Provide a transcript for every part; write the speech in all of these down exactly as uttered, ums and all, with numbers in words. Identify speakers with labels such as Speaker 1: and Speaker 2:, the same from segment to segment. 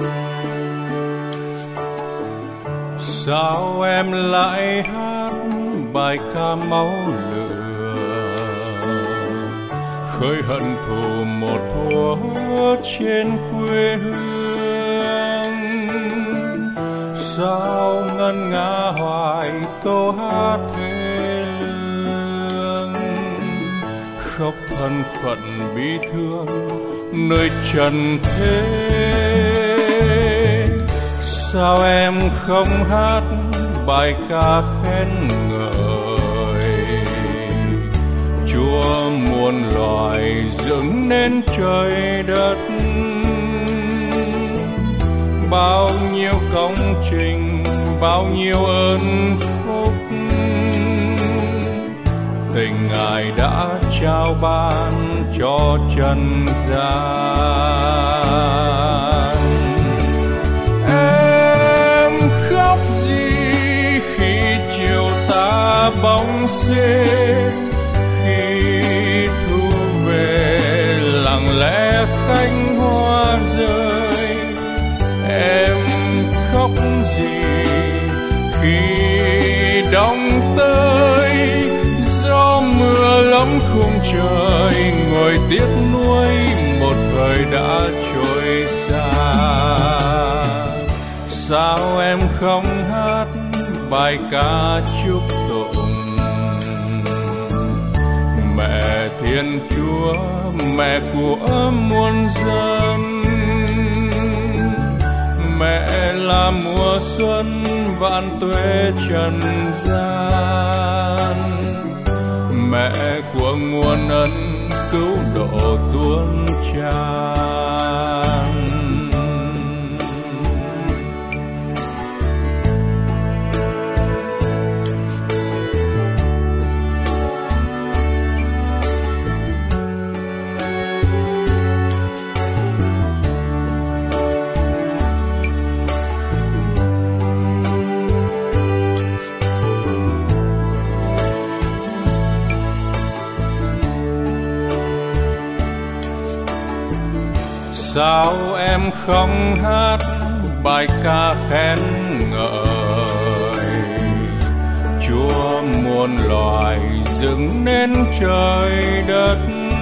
Speaker 1: Sao em lại hát bài ca máu lửa, khơi hận thù một thuở trên quê hương? Sao ngân nga hoài câu hát thê lương, khóc thân phận bi thương nơi trần thế? Sao em không hát bài ca khen ngợi Chúa muôn loài dựng nên trời đất? Bao nhiêu công trình, bao nhiêu ơn phúc, tình Ngài đã trao ban cho trần gian. Em khóc gì khi chiều ta bóng xế, khi thu về lặng lẽ cánh hoa rơi? Em khóc gì khi đông tới, gió mưa lấm khung trời, ngồi tiếc nuối một thời đã trôi xa? Sao em không hát bài ca chúc tụng Mẹ Thiên Chúa, mẹ của muôn dân? Mẹ là mùa xuân vạn tuế trần gian, mẹ của nguồn ân cứu độ tuôn tràn. Sao em không hát bài ca khen ngợi Chúa muôn loài dựng nên trời đất?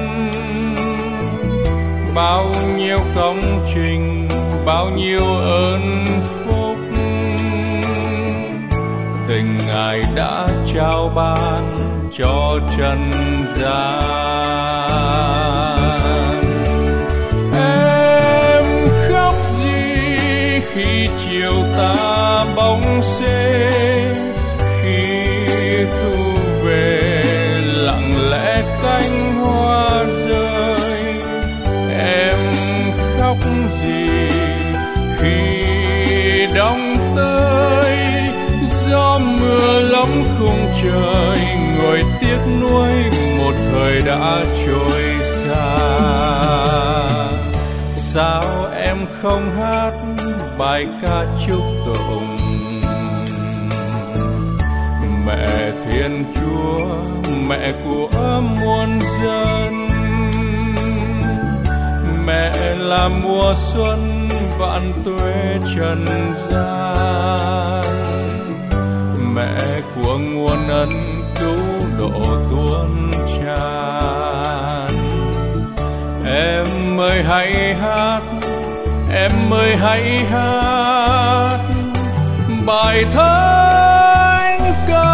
Speaker 1: Bao nhiêu công trình, bao nhiêu ơn phúc, tình Ngài đã trao ban cho trần gian. Khi chiều ta bóng xế, khi thu về lặng lẽ cánh hoa rơi? Em khóc gì khi đông tới, gió mưa lấm khung trời, ngồi tiếc nuối một thời đã trôi xa? Sao em không hát bài ca chúc tụng Mẹ Thiên Chúa, mẹ của muôn dân? Mẹ là mùa xuân vạn tuế trần gian, mẹ của nguồn ân cứu độ tuôn tràn. Em ơi hãy hát, em ơi hãy hát bài thánh ca